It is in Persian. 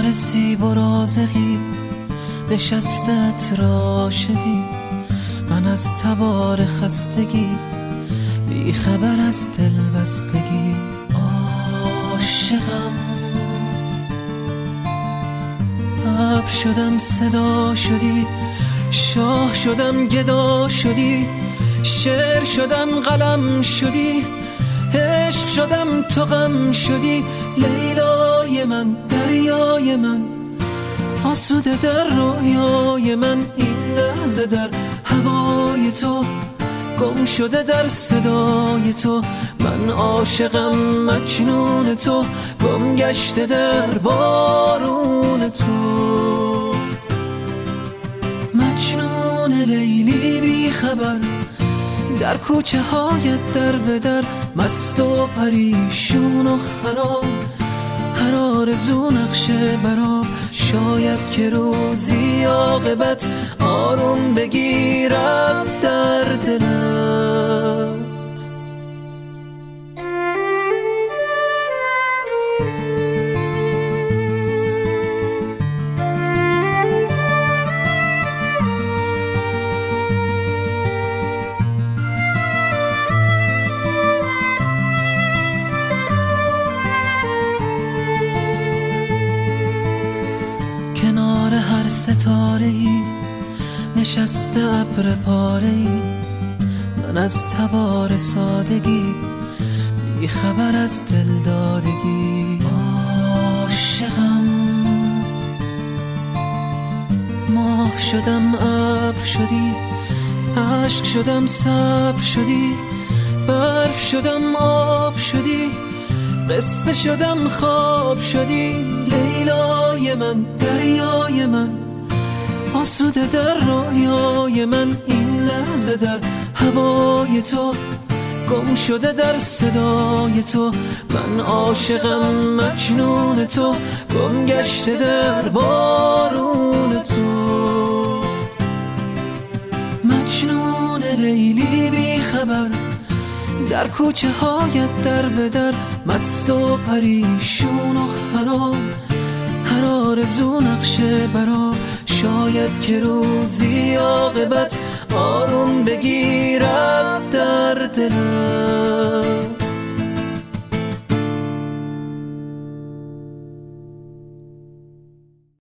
کنار سیب و رازقی نشستت عاشقی، من از تبار خستگی بی خبر از دل بستگی. عاشقم اب شدم صدا شدی، شاه شدم گدا شدی، شعر شدم قلم شدی، عشق شدم تو غم شدی. لیلای من دریای من آسوده در رویای من، این لحظه در هوای تو گم شده در صدای تو. من عاشقم مجنون تو، گم گشته در بارون تو. مجنون لیلی بی خبر در کوچه هایت در به در، مست و پریشون و خراب، هر آرزو نقشه براب. شاید که روزی عاقبت آروم بگیرد در دلت. کنار هر ستاره‌ای نشسته ابر پاره‌ای، من از تبار سادگی بی خبر از دل دادگی. عاشقم ماه شدم ابر شدی، عشق شدم صبر شدی، برف شدم آب شدی، قصه شدم خواب شدی. لیلای من دریای من آسوده در رویای من، این لحظه در هوای تو گم شده در صدای تو. من عاشقم مجنون تو، گم گشته در بارون تو. مجنون لیلی بی خبر در کوچه هایت در به در، مست و پریشون و خراب، هر آرزو نقشه براب. شاید که روزی عاقبت آروم بگیرد در دلت.